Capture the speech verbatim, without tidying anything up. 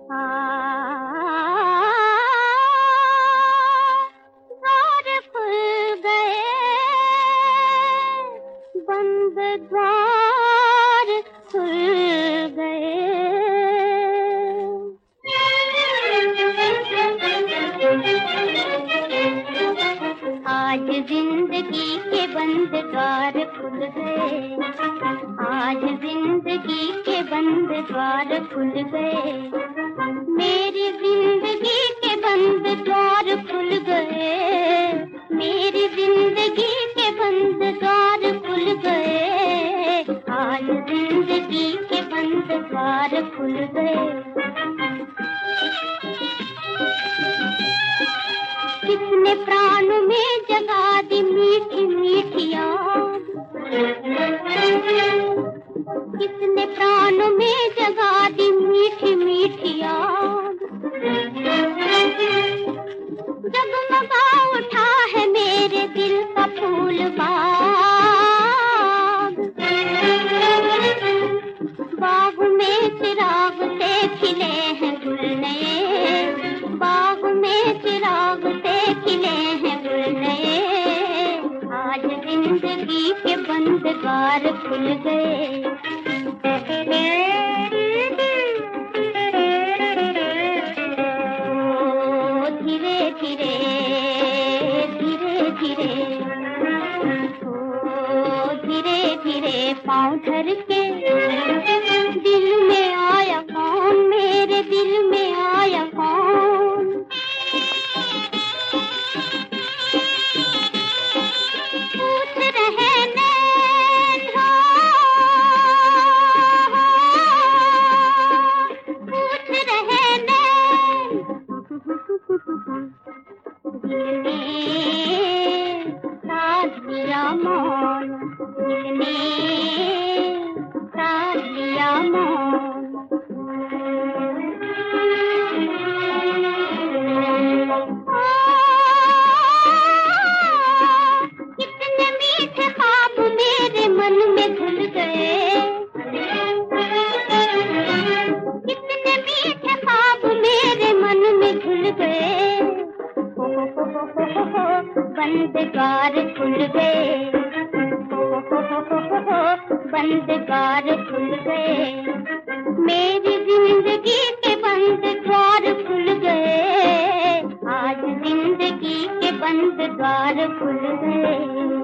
द्वार खुल गए, बंद द्वार खुल गए। आज जिंदगी के बंद द्वार खुल गए, आज जिंदगी के बंद द्वार खुल गए। मेरी जिंदगी के बंद द्वार खुल गए, मेरी जिंदगी के बंद द्वार खुल गए। आज जिंदगी के बंद द्वार खुल गए। किसने प्राण में जगा दी मीठी मीठी आग, किसने प्राण में जगा दी मीठी मीठी आग। जगमगा उठा है मेरे दिल का फूल बाग, बाग में चिराग से खिले हैं गुल नए, बाग में चिराग से खिले हैं गुल नए। आज जिंदगी के बंद द्वार खुल गए। धीरे धीरे धीरे धीरे धीरे धीरे पाँव धर के दिल में आया कौन, मेरे दिल में आया कौन। पूछ रहे नैन हो, पूछ रहे नैन। दिल ने साथ लिया मौन, दिल ने साथ लिया मौन। कितने मीठे ख्वाब मेरे मन में घुल गए, कितने मीठे ख्वाब मेरे मन में घुल गए। बंद द्वार खुल गए, बंद द्वार खुल गए। मेरी जिंदगी के बंद द्वार खुल गए, आज जिंदगी के बंद द्वार खुल गए।